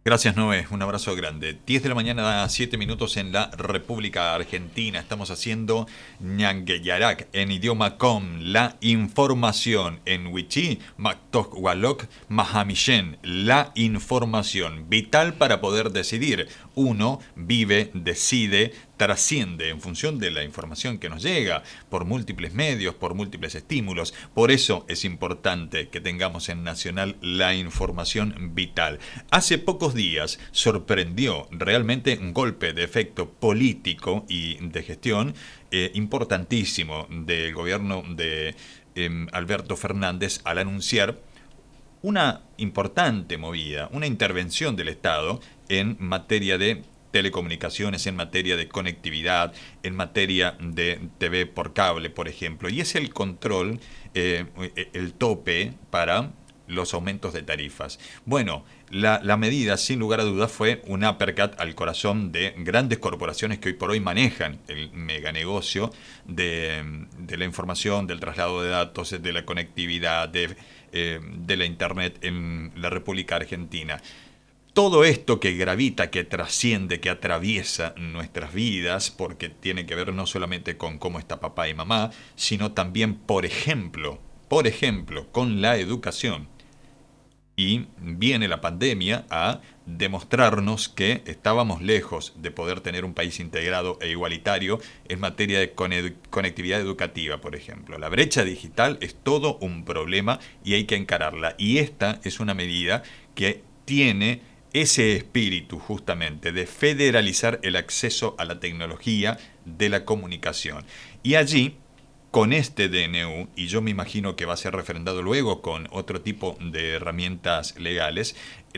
Gracias, Noé. Un abrazo grande. 10 de la mañana, 7 minutos en la República Argentina. Estamos haciendo Ñangueyarak en idioma com. La información en Wichí, Maktok Walok, Mahamishen. La información vital para poder decidir. Uno vive, decide, trasciende en función de la información que nos llega por múltiples medios, por múltiples estímulos. Por eso es importante que tengamos en Nacional la información vital. Hace pocos días sorprendió realmente un golpe de efecto político y de gestión importantísimo del gobierno de Alberto Fernández al anunciar una importante movida, una intervención del Estado en materia de telecomunicaciones, en materia de conectividad, en materia de TV por cable, por ejemplo. Y es el control, el tope para los aumentos de tarifas. Bueno, la medida, sin lugar a dudas, fue un uppercut al corazón de grandes corporaciones que hoy por hoy manejan el meganegocio de la información, del traslado de datos, de la conectividad, de la Internet en la República Argentina. Todo esto que gravita, que trasciende, que atraviesa nuestras vidas, porque tiene que ver no solamente con cómo está papá y mamá, sino también, por ejemplo, con la educación. Y viene la pandemia a demostrarnos que estábamos lejos de poder tener un país integrado e igualitario en materia de conectividad educativa, por ejemplo. La brecha digital es todo un problema y hay que encararla. Y esta es una medida que tiene ese espíritu justamente de federalizar el acceso a la tecnología de la comunicación. Y allí, con este DNU, y yo me imagino que va a ser refrendado luego con otro tipo de herramientas legales,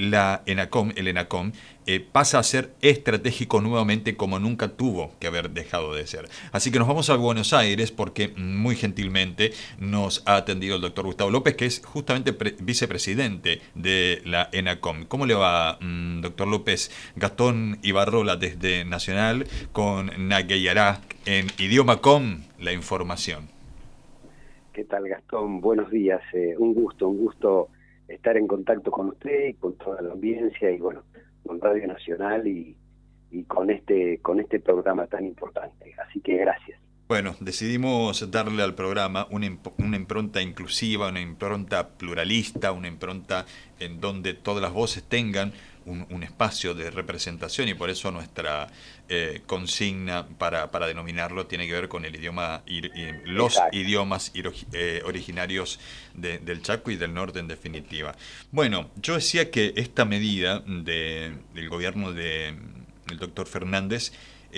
el ENACOM pasa a ser estratégico nuevamente como nunca tuvo que haber dejado de ser. Así que nos vamos a Buenos Aires porque muy gentilmente nos ha atendido el doctor Gustavo López, que es justamente vicepresidente de la ENACOM. ¿Cómo le va, doctor López? Gastón Ibarrola desde Nacional con Ñangueyarak en idioma com, la información. ¿Qué tal, Gastón? Buenos días. Un gusto estar en contacto con usted y con toda la audiencia y bueno, con Radio Nacional y con este programa tan importante. Así que gracias. Bueno, decidimos darle al programa una impronta inclusiva, una impronta pluralista, una impronta en donde todas las voces tengan un espacio de representación y por eso nuestra consigna para denominarlo tiene que ver con el idioma, los Exacto. idiomas originarios del Chaco y del norte en definitiva. Bueno, yo decía que esta medida del gobierno del doctor Fernández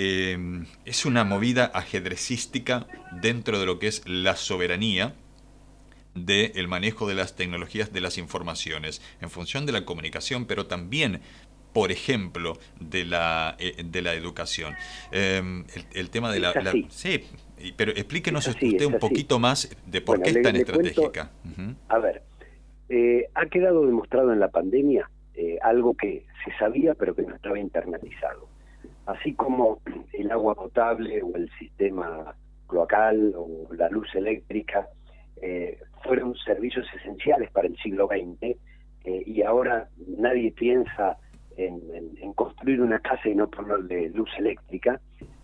es una movida ajedrecística dentro de lo que es la soberanía del manejo de las tecnologías de las informaciones en función de la comunicación, pero también, por ejemplo, de la educación. El tema de sí, pero explíquenos usted un poquito más de por qué es tan estratégica. A ver, ha quedado demostrado en la pandemia algo que se sabía pero que no estaba internalizado. Así como el agua potable o el sistema cloacal o la luz eléctrica fueron servicios esenciales para el siglo XX y ahora nadie piensa en construir una casa y no ponerle luz eléctrica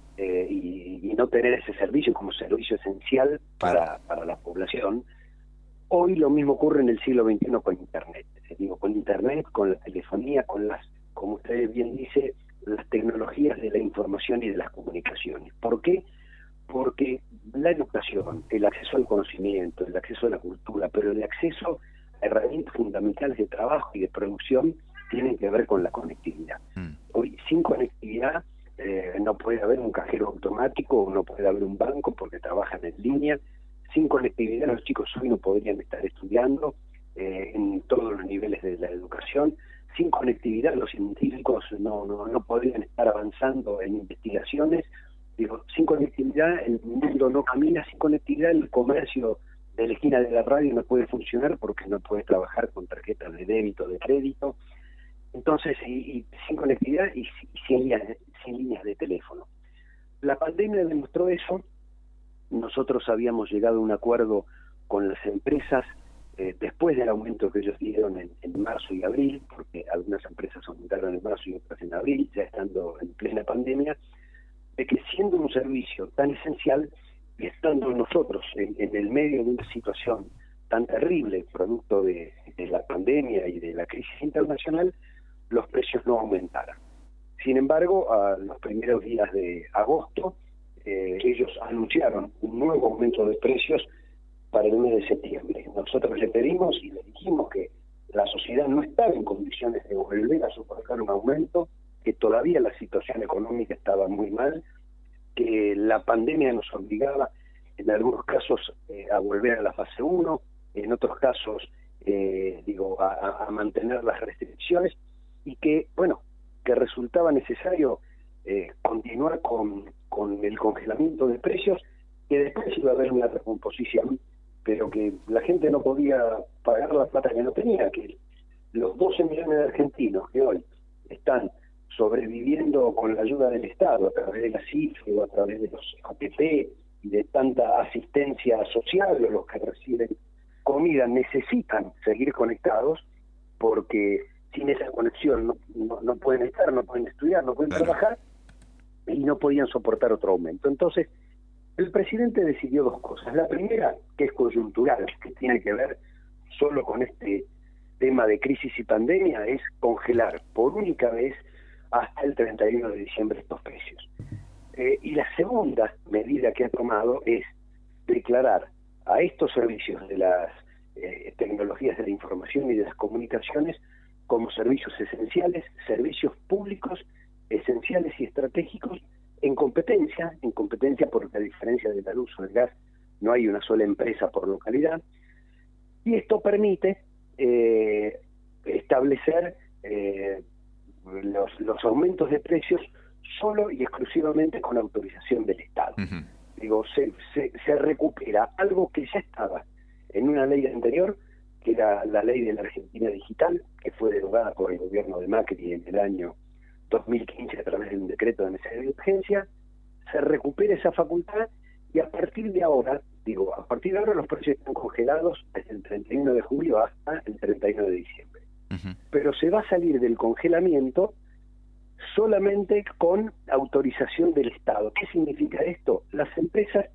y no tener ese servicio como servicio esencial para la población. Hoy lo mismo ocurre en el siglo XXI con Internet. Con Internet, con la telefonía, con las, como usted bien dice, las tecnologías de la información y de las comunicaciones. ¿Por qué? Porque la educación, el acceso al conocimiento, el acceso a la cultura, pero el acceso a herramientas fundamentales de trabajo y de producción tienen que ver con la conectividad. Hoy, sin conectividad, no puede haber un cajero automático, no puede haber un banco porque trabajan en línea. Sin conectividad, los chicos hoy no podrían estar estudiando en todos los niveles de la educación. Sin conectividad los científicos no podrían estar avanzando en investigaciones. Sin conectividad el mundo no camina, sin conectividad el comercio de la esquina de la radio no puede funcionar porque no puede trabajar con tarjetas de débito, de crédito. Entonces, y sin conectividad y sin líneas de teléfono. La pandemia demostró eso. Nosotros habíamos llegado a un acuerdo con las empresas después del aumento que ellos dieron en marzo y abril, porque algunas empresas aumentaron en y otras en abril, ya estando en plena pandemia, de que siendo un servicio tan esencial y estando nosotros en el medio de una situación tan terrible, producto de la pandemia y de la crisis internacional, los precios no aumentaran. Sin embargo, a los primeros días de agosto, ellos anunciaron un nuevo aumento de precios para el mes de septiembre. Nosotros le pedimos y le dijimos que la sociedad no estaba en condiciones de volver a soportar un aumento, que todavía la situación económica estaba muy mal, que la pandemia nos obligaba en algunos casos a volver a la fase 1, en otros casos a mantener las restricciones, y que, bueno, que resultaba necesario continuar con el congelamiento de precios, que después iba a haber una recomposición, pero que la gente no podía pagar la plata que no tenía, que los 12 millones de argentinos que hoy están sobreviviendo con la ayuda del Estado a través de la CIFRE o a través de los APP y de tanta asistencia social, o los que reciben comida, necesitan seguir conectados, porque sin esa conexión no pueden estar, no pueden estudiar, no pueden trabajar, y no podían soportar otro aumento. Entonces, el presidente decidió dos cosas. La primera, que es coyuntural, que tiene que ver solo con este tema de crisis y pandemia, es congelar por única vez hasta el 31 de diciembre estos precios. Y la segunda medida que ha tomado es declarar a estos servicios de las tecnologías de la información y de las comunicaciones como servicios esenciales, servicios públicos esenciales y estratégicos en competencia porque a diferencia de la luz o el gas no hay una sola empresa por localidad, y esto permite establecer los aumentos de precios solo y exclusivamente con autorización del Estado. Uh-huh. Digo, se recupera algo que ya estaba en una ley anterior, que era la ley de la Argentina Digital, que fue derogada por el gobierno de Macri en el año 2015 a través de un decreto de necesidad de urgencia. Se recupera esa facultad y a partir de ahora los precios están congelados desde el 31 de julio hasta el 31 de diciembre. Uh-huh. Pero se va a salir del congelamiento solamente con autorización del Estado. ¿Qué significa esto? Las empresas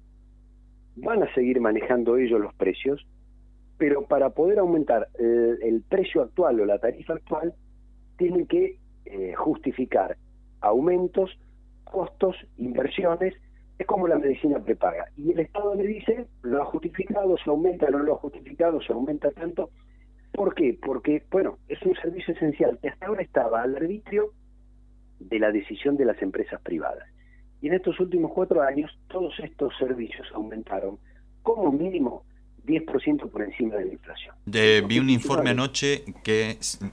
van a seguir manejando ellos los precios, pero para poder aumentar el precio actual o la tarifa actual, tienen que justificar aumentos, costos, inversiones. Es como la medicina prepaga. Y el Estado le dice, lo ha justificado, se aumenta, no lo ha justificado, se aumenta tanto. ¿Por qué? Porque, bueno, es un servicio esencial que hasta ahora estaba al arbitrio de la decisión de las empresas privadas. Y en estos últimos 4 años, todos estos servicios aumentaron como mínimo 10% por encima de la inflación. Vi un informe anoche que,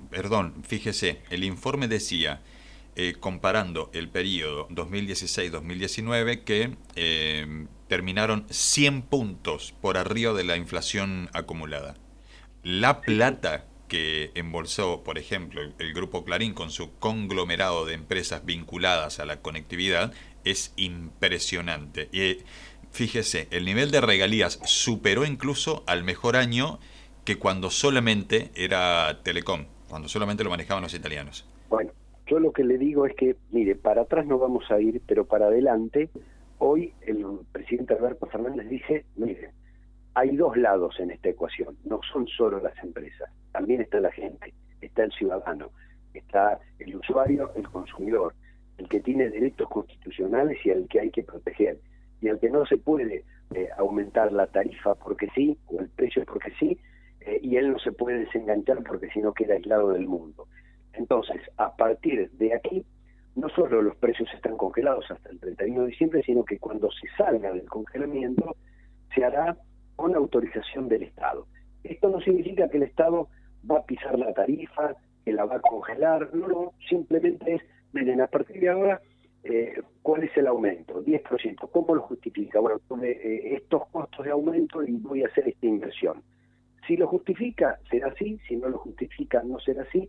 fíjese, el informe decía, comparando el periodo 2016-2019, que terminaron 100 puntos por arriba de la inflación acumulada. La plata que embolsó, por ejemplo, el Grupo Clarín con su conglomerado de empresas vinculadas a la conectividad es impresionante. Y fíjese, el nivel de regalías superó incluso al mejor año que cuando solamente era Telecom, cuando solamente lo manejaban los italianos. Bueno, yo lo que le digo es que, mire, para atrás no vamos a ir, pero para adelante, hoy el presidente Alberto Fernández dice, mire, hay dos lados en esta ecuación, no son solo las empresas, también está la gente, está el ciudadano, está el usuario, el consumidor, el que tiene derechos constitucionales y al que hay que proteger, y al que no se puede aumentar la tarifa porque sí, o el precio porque sí, y él no se puede desenganchar porque si no queda aislado del mundo. Entonces, a partir de aquí, no solo los precios están congelados hasta el 31 de diciembre, sino que cuando se salga del congelamiento, se hará con autorización del Estado. Esto no significa que el Estado va a pisar la tarifa, que la va a congelar, no, simplemente es, miren, a partir de ahora, ¿cuál es el aumento? 10%, ¿cómo lo justifica? Bueno, tuve estos costos de aumento y voy a hacer esta inversión. Si lo justifica, será así, si no lo justifica, no será así,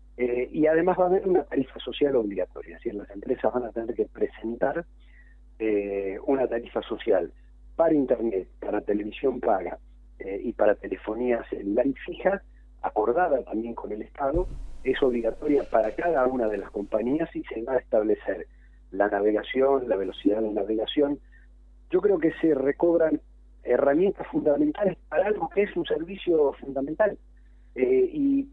y además va a haber una tarifa social obligatoria, es decir, las empresas van a tener que presentar una tarifa social para Internet, para televisión paga y para telefonía celular y fija, acordada también con el Estado, es obligatoria para cada una de las compañías y se va a establecer la navegación, la velocidad de navegación. Yo creo que se recobran herramientas fundamentales para algo que es un servicio fundamental. Y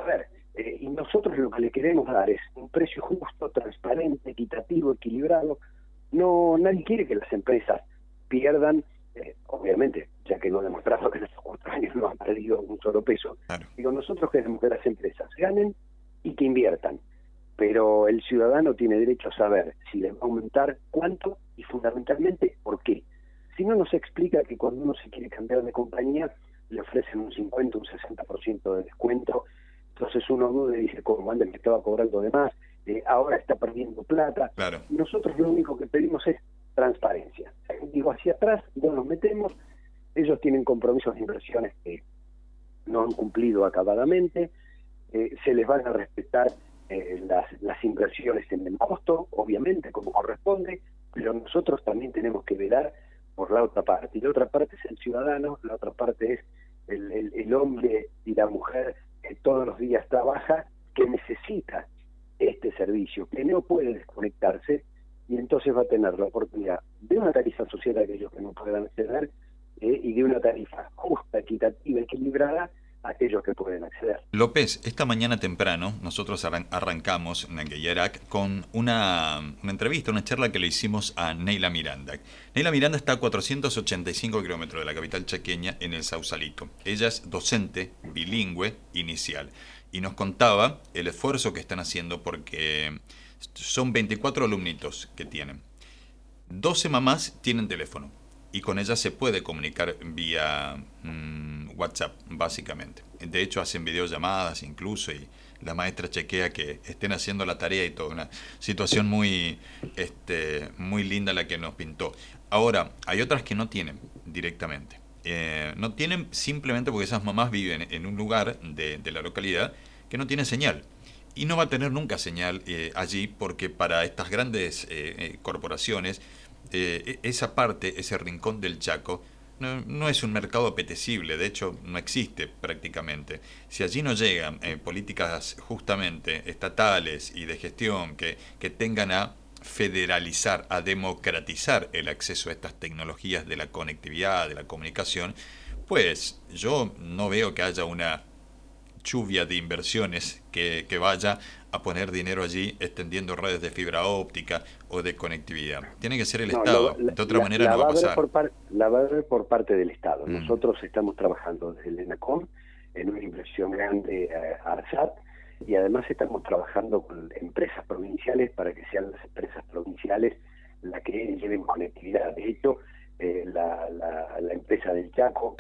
nosotros lo que le queremos dar es un precio justo, transparente, equitativo, equilibrado. Nadie quiere que las empresas pierdan, obviamente, ya que no ha demostrado que en estos 4 años no han perdido un solo peso. Claro. Digo, nosotros queremos que las empresas ganen y que inviertan, pero el ciudadano tiene derecho a saber si les va a aumentar, cuánto y fundamentalmente por qué. Si no, nos explica que cuando uno se quiere cambiar de compañía le ofrecen un 50, un 60% de descuento, entonces uno duda y dice, ¿cómo? Antes me estaba cobrando de más, ahora está perdiendo plata. Claro. Nosotros lo único que pedimos es transparencia. Digo, hacia atrás no nos metemos, ellos tienen compromisos de inversiones que no han cumplido acabadamente, se les van a respetar las inversiones en el costo, obviamente, como corresponde, pero nosotros también tenemos que velar por la otra parte, y la otra parte es el ciudadano, la otra parte es el hombre y la mujer que todos los días trabaja, que necesita este servicio, que no puede desconectarse, y entonces va a tener la oportunidad de una tarifa social a aquellos que no puedan acceder, y de una tarifa justa, equitativa, equilibrada a aquellos que pueden acceder. López, esta mañana temprano nosotros arrancamos en Nangueyarak con una entrevista, una charla que le hicimos a Neila Miranda. Neila Miranda está a 485 kilómetros de la capital chaqueña, en el Sausalito. Ella es docente bilingüe inicial y nos contaba el esfuerzo que están haciendo porque son 24 alumnitos que tienen. 12 mamás tienen teléfono y con ellas se puede comunicar vía WhatsApp, básicamente. De hecho, hacen videollamadas incluso y la maestra chequea que estén haciendo la tarea y todo. Una situación muy linda la que nos pintó. Ahora, hay otras que no tienen directamente. No tienen simplemente porque esas mamás viven en un lugar de la localidad que no tiene señal. Y no va a tener nunca señal allí porque para estas grandes corporaciones esa parte, ese rincón del Chaco, no es un mercado apetecible, de hecho no existe prácticamente. Si allí no llegan políticas justamente estatales y de gestión que tengan a federalizar, a democratizar el acceso a estas tecnologías de la conectividad, de la comunicación, pues yo no veo que haya una lluvia de inversiones que vaya a poner dinero allí extendiendo redes de fibra óptica o de conectividad. Tiene que ser el Estado, de otra manera no va a pasar. La va a haber por parte del Estado. Nosotros estamos trabajando desde el ENACOM en una inversión grande a ARSAT y además estamos trabajando con empresas provinciales para que sean las empresas provinciales las que lleven conectividad. De hecho, la empresa del Chaco,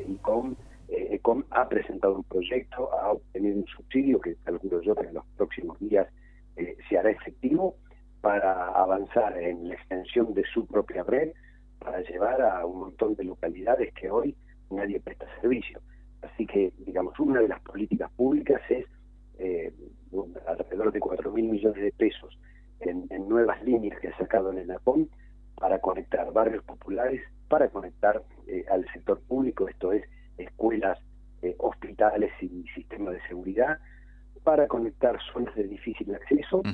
ECOM ha presentado un proyecto, ha obtenido un subsidio que calculo yo que en los próximos días se hará efectivo para avanzar en la extensión de su propia red, para llevar a un montón de localidades que hoy nadie presta servicio. Así que, digamos, una de las políticas públicas es alrededor de 4.000 millones de pesos en nuevas líneas que ha sacado el ENACOM para conectar barrios populares, para conectar al sector público, esto es, escuelas, hospitales y sistemas de seguridad, para conectar zonas de difícil acceso,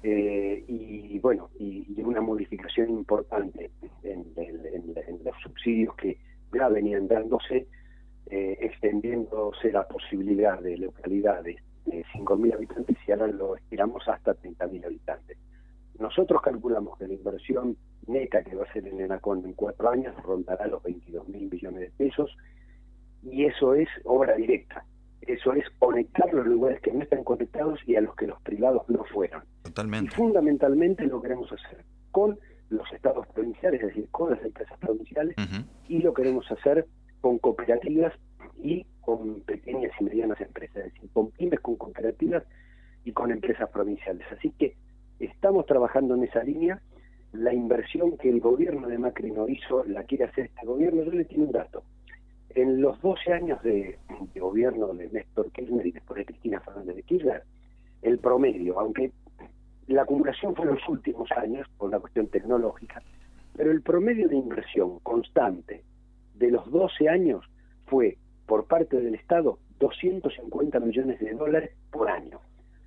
y una modificación importante en los subsidios que ya venían dándose, extendiéndose la posibilidad de localidades de 5.000 habitantes y ahora lo estiramos hasta 30.000 habitantes. Nosotros calculamos que la inversión neta que va a ser en ENACOM en 4 años rondará los 22.000 millones de pesos, y eso es obra directa. Eso es conectar los lugares que no están conectados y a los que los privados no fueron. Totalmente. Y fundamentalmente lo queremos hacer con los estados provinciales, es decir, con las empresas provinciales, y lo queremos hacer con cooperativas y con pequeñas y medianas empresas, es decir, con pymes, con cooperativas y con empresas provinciales. Así que estamos trabajando en esa línea. La inversión que el gobierno de Macri no hizo, la quiere hacer este gobierno. Yo le tengo un dato. En los 12 años de gobierno de Néstor Kirchner y después de Cristina Fernández de Kirchner, el promedio, aunque la acumulación fue en los últimos años por la cuestión tecnológica, pero el promedio de inversión constante de los 12 años fue, por parte del Estado, 250 millones de dólares por año.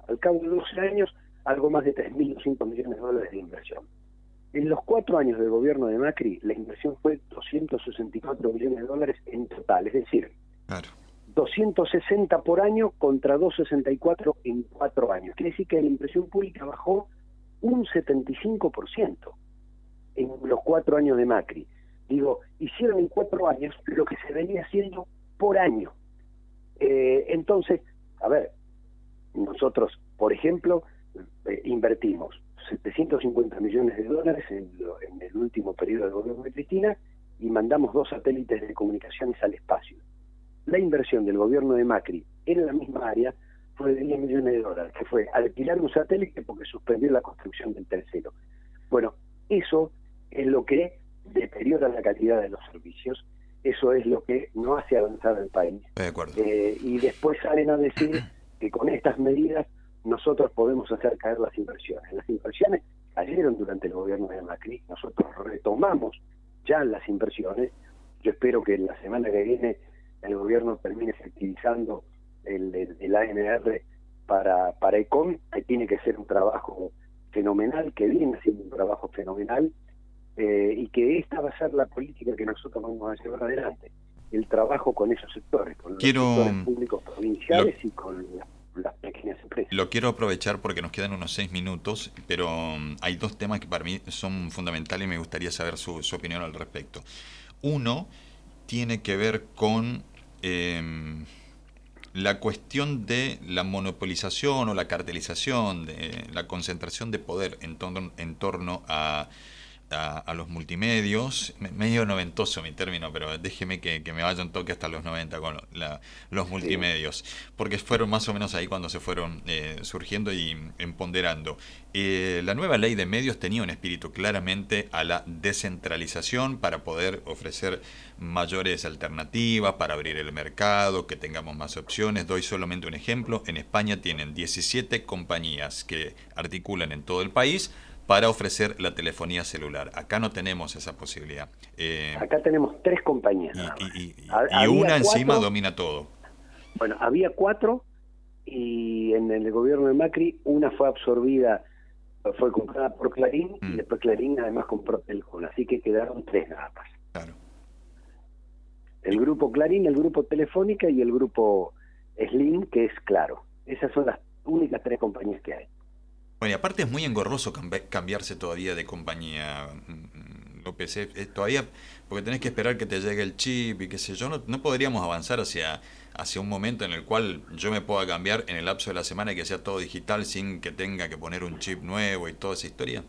Al cabo de 12 años, algo más de 3.200 millones de dólares de inversión. En los 4 años del gobierno de Macri, la inversión fue 264 millones de dólares en total, es decir, Claro. 260 por año contra 264 en 4 años. Quiere decir que la inversión pública bajó un 75% en los 4 años de Macri. Digo, hicieron en 4 años lo que se venía haciendo por año. Entonces, a ver, nosotros, por ejemplo, invertimos 750 millones de dólares en el último periodo del gobierno de Cristina y mandamos 2 satélites de comunicaciones al espacio. La inversión del gobierno de Macri en la misma área fue de 10 millones de dólares, que fue alquilar un satélite porque suspendió la construcción del tercero. Bueno, eso es lo que deteriora la calidad de los servicios, eso es lo que no hace avanzar al país. De acuerdo. Y después salen a decir que con estas medidas nosotros podemos hacer caer las inversiones. Las inversiones cayeron durante el gobierno de Macri, nosotros retomamos ya las inversiones. Yo espero que la semana que viene el gobierno termine efectivizando el ANR para ECOM, que tiene que ser un trabajo fenomenal, que viene haciendo un trabajo fenomenal, y que esta va a ser la política que nosotros vamos a llevar adelante, el trabajo con esos sectores, con los sectores públicos provinciales y con las pequeñas empresas. Lo quiero aprovechar porque nos quedan unos 6 minutos, pero hay 2 temas que para mí son fundamentales y me gustaría saber su opinión al respecto. Uno tiene que ver con la cuestión de la monopolización o la cartelización, de la concentración de poder en torno a los multimedios. Medio noventoso mi término, pero déjeme que me vaya un toque hasta los 90 con los multimedios, porque fueron más o menos ahí cuando se fueron surgiendo y empoderando. La nueva ley de medios tenía un espíritu claramente a la descentralización para poder ofrecer mayores alternativas, para abrir el mercado, que tengamos más opciones. Doy solamente un ejemplo. En España tienen 17 compañías que articulan en todo el país para ofrecer la telefonía celular. Acá no tenemos esa posibilidad. Acá tenemos 3 compañías. Y una encima domina todo. Bueno, había 4 y en el gobierno de Macri una fue absorbida, fue comprada por Clarín y después Clarín además compró Telecom, así que quedaron 3 nada más. Claro. El grupo Clarín, el grupo Telefónica y el grupo Slim, que es Claro. Esas son las únicas 3 compañías que hay. Bueno, y aparte es muy engorroso cambiarse todavía de compañía, López, todavía, porque tenés que esperar que te llegue el chip y qué sé yo. No podríamos avanzar hacia un momento en el cual yo me pueda cambiar en el lapso de la semana y que sea todo digital sin que tenga que poner un chip nuevo y toda esa historia.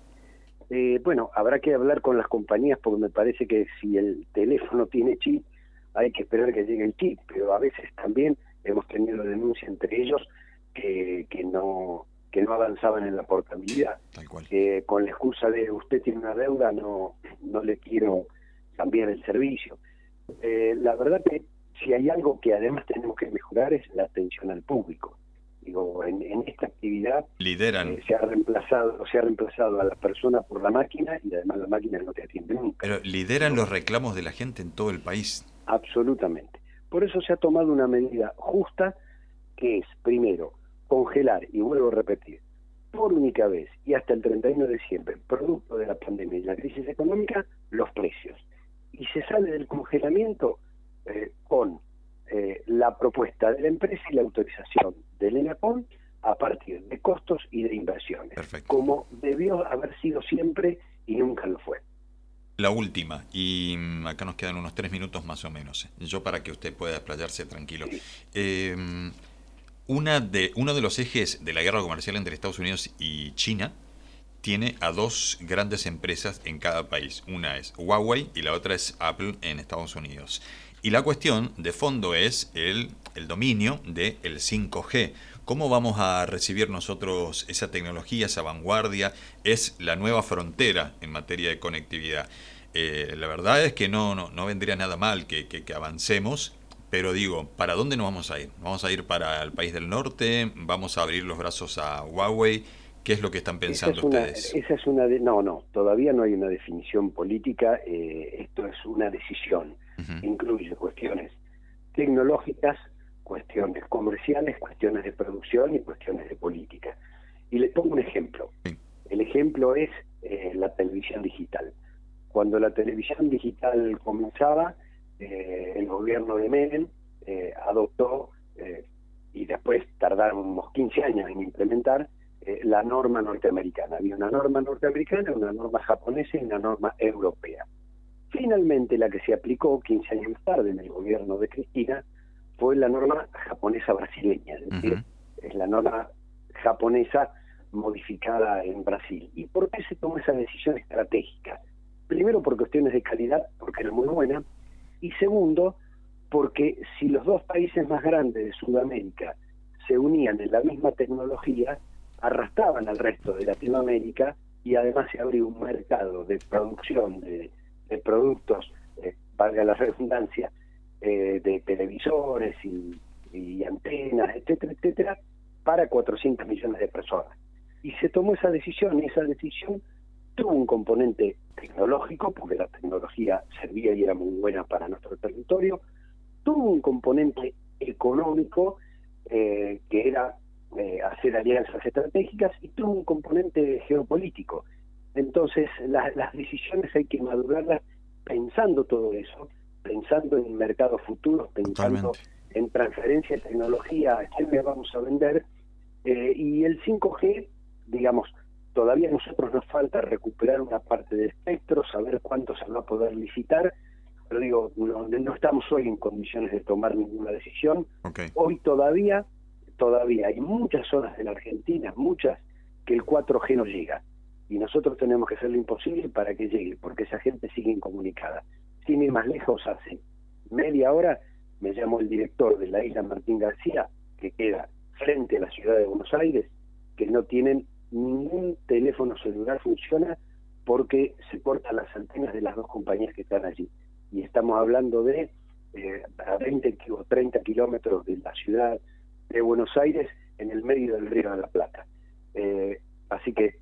Bueno, habrá que hablar con las compañías porque me parece que si el teléfono tiene chip hay que esperar que llegue el chip, pero a veces también hemos tenido denuncia entre ellos que no avanzaban en la portabilidad. Tal cual. Con la excusa de usted tiene una deuda, no le quiero cambiar el servicio. La verdad que si hay algo que además tenemos que mejorar es la atención al público. Digo, en esta actividad lideran. Se ha reemplazado a la persona por la máquina y además la máquina no te atiende nunca. Pero lideran los reclamos de la gente en todo el país. Absolutamente. Por eso se ha tomado una medida justa que es, primero, congelar, y vuelvo a repetir, por única vez y hasta el 31 de diciembre, producto de la pandemia y la crisis económica, los precios. Y se sale del congelamiento con la propuesta de la empresa y la autorización del ENACOM a partir de costos y de inversiones. Perfecto. Como debió haber sido siempre y nunca lo fue. La última, y acá nos quedan unos 3 minutos más o menos, yo para que usted pueda desplayarse tranquilo. Sí. Uno de los ejes de la guerra comercial entre Estados Unidos y China tiene a 2 grandes empresas en cada país. Una es Huawei y la otra es Apple en Estados Unidos. Y la cuestión de fondo es el dominio del 5G. ¿Cómo vamos a recibir nosotros esa tecnología, esa vanguardia? Es la nueva frontera en materia de conectividad. La verdad es que no vendría nada mal que avancemos. Pero digo, ¿para dónde nos vamos a ir? ¿Vamos a ir para el país del norte? ¿Vamos a abrir los brazos a Huawei? ¿Qué es lo que están pensando ustedes? No, todavía no hay una definición política. Esto es una decisión. Incluye cuestiones tecnológicas, cuestiones comerciales, cuestiones de producción y cuestiones de política. Y les pongo un ejemplo. Sí. El ejemplo es la televisión digital. Cuando la televisión digital comenzaba, el gobierno de Menem adoptó, y después tardaron unos 15 años en implementar, la norma norteamericana. Había una norma norteamericana, una norma japonesa y una norma europea. Finalmente la que se aplicó 15 años más tarde en el gobierno de Cristina fue la norma japonesa brasileña, es decir, es la norma japonesa modificada en Brasil. ¿Y por qué se tomó esa decisión estratégica? Primero, por cuestiones de calidad, porque era muy buena, y segundo, porque si los dos países más grandes de Sudamérica se unían en la misma tecnología, arrastraban al resto de Latinoamérica y además se abría un mercado de producción de productos, valga la redundancia, de televisores y antenas, etcétera, etcétera, para 400 millones de personas. Y se tomó esa decisión, y esa decisión tuvo un componente tecnológico, porque la tecnología servía y era muy buena para nuestro territorio, tuvo un componente económico, que era hacer alianzas estratégicas, y tuvo un componente geopolítico. Entonces, las decisiones hay que madurarlas pensando todo eso, pensando en mercados futuros, pensando en transferencia de tecnología, a quién le vamos a vender, y el 5G, digamos, todavía a nosotros nos falta recuperar una parte del espectro, saber cuánto se va a poder licitar, pero digo, no estamos hoy en condiciones de tomar ninguna decisión. Hoy todavía hay muchas zonas de la Argentina, muchas, que el 4G no llega. Y nosotros tenemos que hacer lo imposible para que llegue, porque esa gente sigue incomunicada. Sin ir más lejos, hace media hora me llamó el director de la isla Martín García, que queda frente a la ciudad de Buenos Aires, que no tienen ningún teléfono celular funciona porque se cortan las antenas de las dos compañías que están allí. Y estamos hablando de a 20 o 30 kilómetros de la ciudad de Buenos Aires, en el medio del Río de la Plata. Así que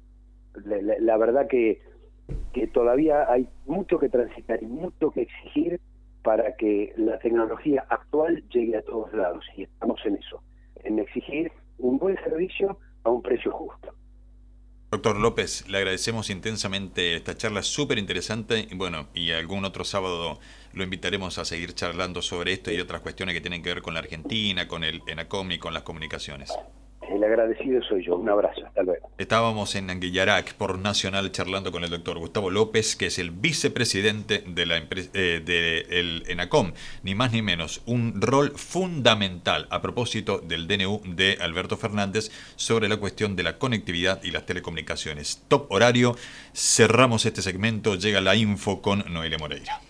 la verdad que todavía hay mucho que transitar y mucho que exigir para que la tecnología actual llegue a todos lados, y estamos en eso, en exigir un buen servicio a un precio justo. Doctor López, le agradecemos intensamente esta charla, súper interesante, y bueno, y algún otro sábado lo invitaremos a seguir charlando sobre esto y otras cuestiones que tienen que ver con la Argentina, con el ENACOM y con las comunicaciones. El agradecido soy yo. Un abrazo. Hasta luego. Estábamos en Ñanguillarac por Nacional charlando con el doctor Gustavo López, que es el vicepresidente de la del ENACOM, ni más ni menos, un rol fundamental a propósito del DNU de Alberto Fernández sobre la cuestión de la conectividad y las telecomunicaciones. Top horario, cerramos este segmento, llega la info con Noelia Moreira.